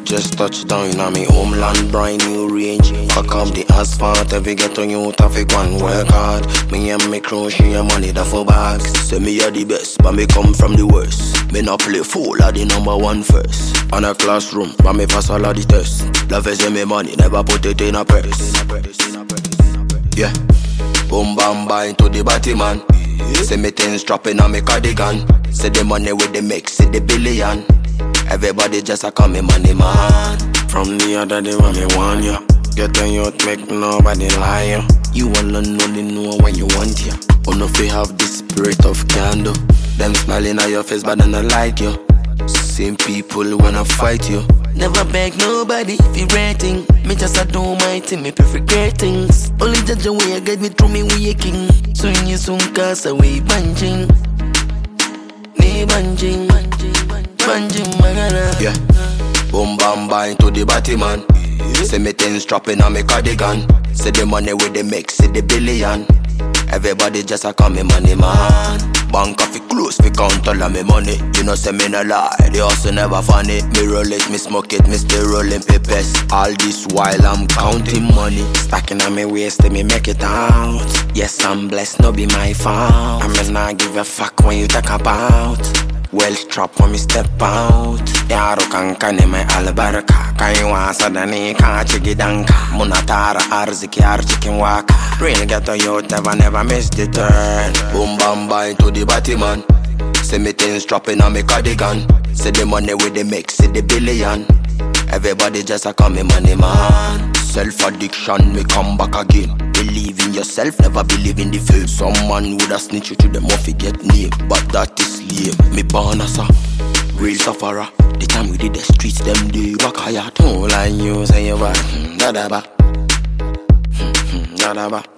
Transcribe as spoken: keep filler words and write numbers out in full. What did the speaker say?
just touched down on me homeland, brand new range. Fuck up the asphalt, every ghetto youth have a one work hard. Me and me crew share money that for bags. Say me are the best, but me come from the worst. Me not play fool, I the number one first. On a classroom, but me pass all of the tests. Love is in me money, never put it in a press. Yeah, boom bam bang to the batty man. Say me things dropping on me cardigan. Say the money with the mix, say the billion. Everybody just a call me money man. From the other day when me want ya, get on youth make nobody lie ya. You alone only know when you want ya. Oh no, if you have the spirit of candle. Them smiling at your face but they not like you. Same people wanna fight you. Never beg nobody if you rating. Me just a do my thing, me prefer great things. Only judge the way I get me through me waking. Soon you soon cast away banjing. Me banjing, banjing magana. Yeah, boom bam bang to the batty man. Say me things dropping on me cardigan. Say the money with the mix, say the billion. Everybody just a call me money man. Bank coffee close, we count all of me money. You know say me no lie, they also never funny. Me roll it, me smoke it, me still rolling papers. All this while I'm counting money. Stacking on me waist, me make it out. Yes, I'm blessed, no be my fault. I mean not give a fuck when you talk about well strap when me step out. Yaro kankane my albarka. Kaiwa sadani ka chigidanka. Munatara arziki archikin waka. Real ghetto youth never never miss the turn. Boom bam bang to the batty man. Say me things dropping on me cardigan. Say the money with the mix, say the billion. Everybody just a call me money man. Self addiction, me come back again. Believe in yourself, never believe in the fame. Some man woulda snitch you to them off get name, but that is lame. Me born as a real sufferer. The time we did the streets, them day work hard. All I you say you back, da da ba, da da ba.